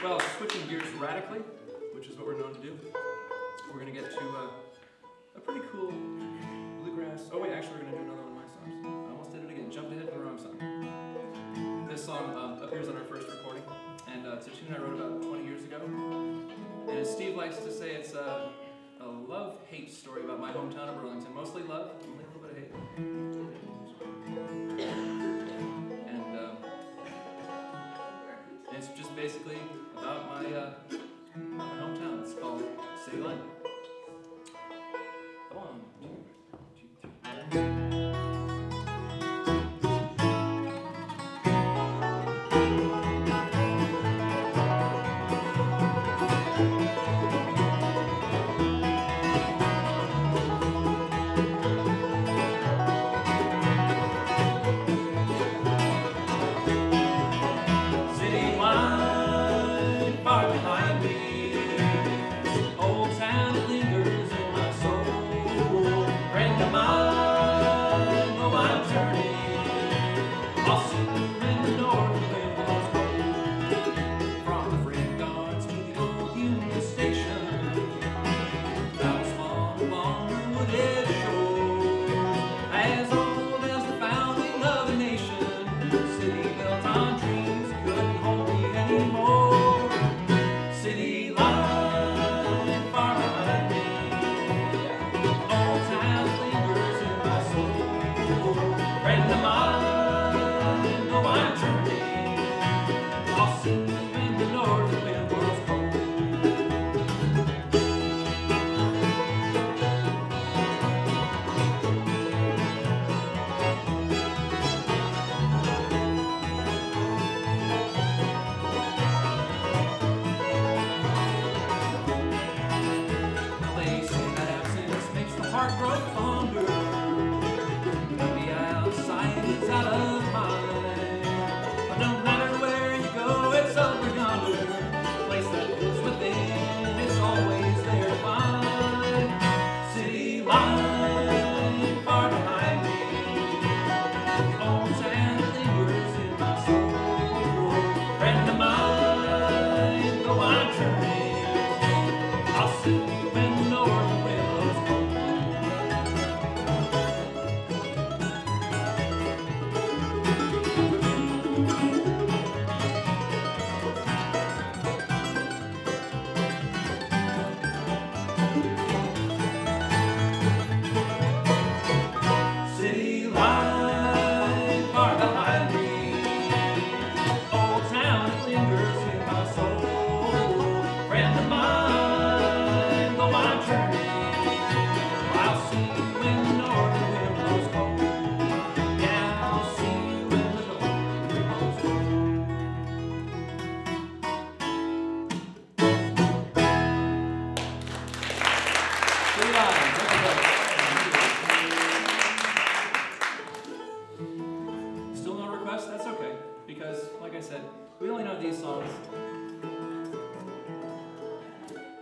Well, switching gears radically, which is what we're known to do, we're going to get to a pretty cool bluegrass. Oh wait, actually we're going to do another one of my songs. I almost did it again. Jumped ahead to the wrong song. This song appears on our first recording, and it's a tune I wrote about 20 years ago. And as Steve likes to say, it's a love-hate story about my hometown of Burlington. Mostly love, only a little bit of hate. And it's just basically about my hometown. It's called City Line. 1, 2, 3. Still no requests? That's okay, because like I said, we only know these songs